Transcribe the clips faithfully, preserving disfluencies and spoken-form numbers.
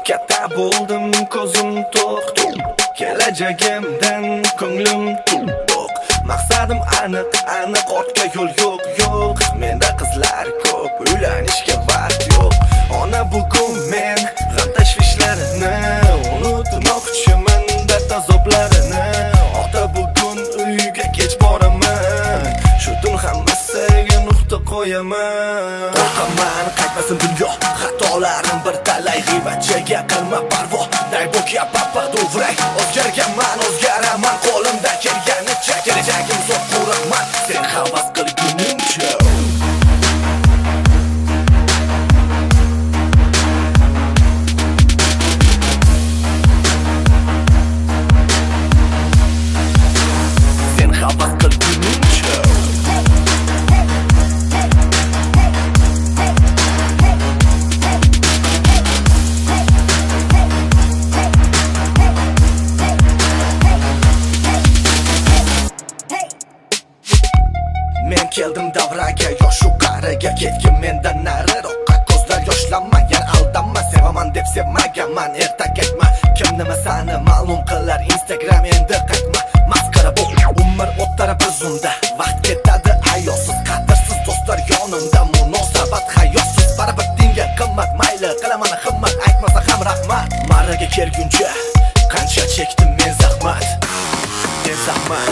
katta bo'ldim, ko'zim to'q, kelajagimdan ko'nglim to'q. Maqsadim aniq, aniq ortga yo'l yo'q, yo'q. Menda qizlar ko'p, uylanishga vaqt yo'q. Ona bugun men g'am tashvishlarini unutmoqchiman, dard azoblarini. Ota bugun uyga kech boraman, shu tun hammasiga nuqta qo'yaman. Qo'rqaman qaytmasin dunyo, xatolarim bir talay, g'iybatchiga qilma parvo. Dai bokia papa dovray, o'zgarganman, o'zgaraman, qo'limda kelganicha kelajagim zo'r quraman, sen havas qilguningcha. Sen havas qilguningcha. Men keldim davraga, yoshu qariga, ketgin mendan nariroqqa. Ko'zlar yoshlanmagan, aldanma, sevaman deb sevmaganman. Ertak aytma, kim nima sani ma'lum qilar, Instagram endi qaytma. Masxara bu umr o'tara biz unda, vaqt ketadi ayovsiz, qadrsiz do'stlar yonimda, munosabat hayosiz. Baribir dinga qimmat, mayli qilaman himmat, aytmasa ham rahmat. Marraga kelguncha qancha chekdim men zahmat, men zahmat.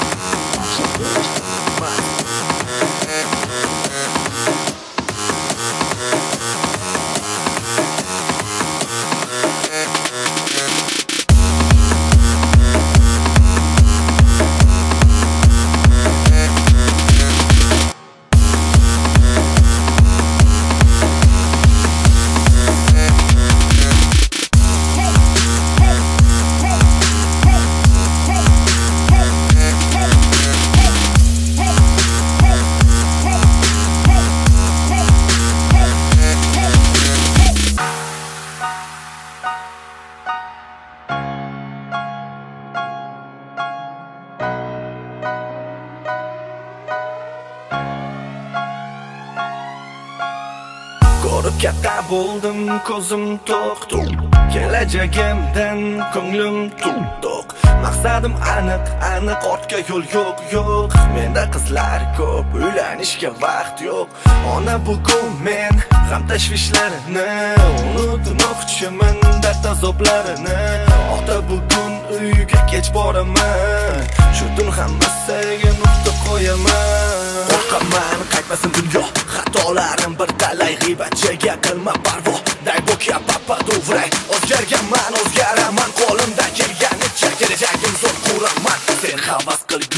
Ko'rib katta bo'ldim, ko'zim to'q, kelajagimdan ko'nglim to'q. Maqsadim aniq, aniq ortga yo'l yo'q, yo'q. Menda qizlar ko'p, uylanishga vaqt yo'q. Ona bugun men g'am tashvishlarini unutmoqchiman, dard azoblarini. Ota bugun uyga kech boraman, shu tun hammasiga nuqta qo'yaman. Qo'rqaman qaytmasin dunyo, xatolarim bir talay, g'iybatchiga qilma parvo. Dai bokia papa dovray, o'zgarganman, o'zgaraman, qo'limda kelganicha kelajagim zo'r quraman, sen havas qil.